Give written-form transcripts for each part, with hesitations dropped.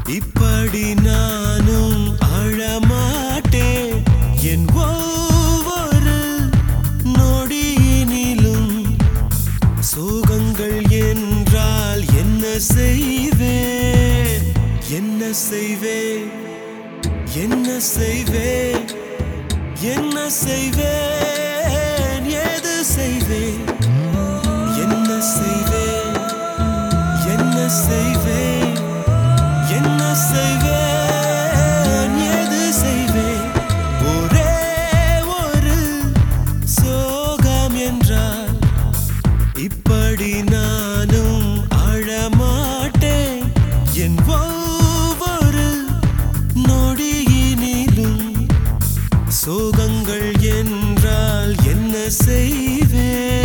இப்படி நானும் அழமாட்டேன் என் ஒவ்வொரு நொடியினிலும் சோகங்கள் என்றால் என்ன செய்வேன் என்ன செய்வேன் என்ன செய்வேன் என்ன செய்வேன் எது செய்வேன் என்ன செய்வேன் என்ன செய்வேன் என்ன செய்வேன் எது செய்வேன் ஒரே ஒரு சோகம் என்றால் இப்படி நானும் அழமாட்டேன் என் ஒவ்வொரு நொடியினிலும் சோகங்கள் என்றால் என்ன செய்வேன்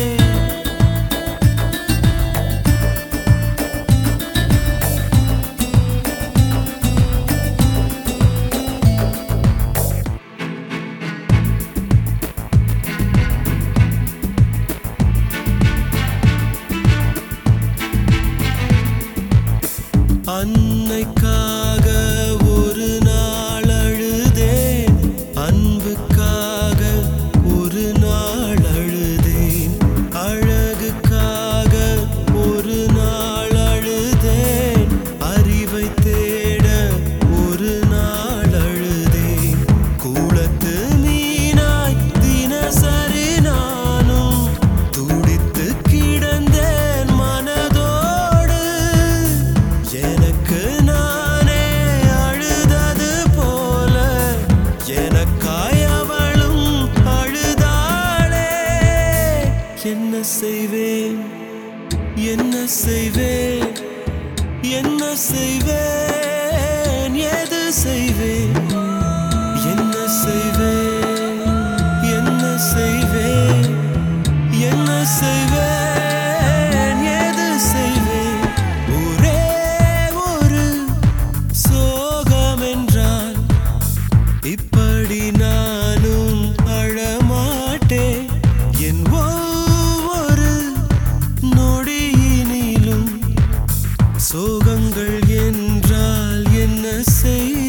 அன்னைக்காக ஒரு நாள் அழுதேன் அன்புக்காக ஒரு நாள் அழுதேன் அழகுக்காக ஒரு நாள் அழுதேன் அறிவை தேட ஒரு நாள் அழுதேன் கூளத்து மீனாய் தினசரி நானும் துடித்து கிடந்தேன் மனதோடு எனக்கு நானே அழுதது போல எனக்காய் அவளும் அழுதாளே என்ன செய்வேன் என்ன செய்வேன் என்ன செய்வேன் எது செய்வேன் என்ன செய்வேன் என்ன செய்வேன் என்ன செய்வேன் எது செய்வேன் ஒரே ஒரு சோகம் என்றால் இப்படி நானும் அழமாட்டேன் என் ஒவ்வொரு நொடியினிலும் சோகங்கள் என்றால் என்ன செய்வேன்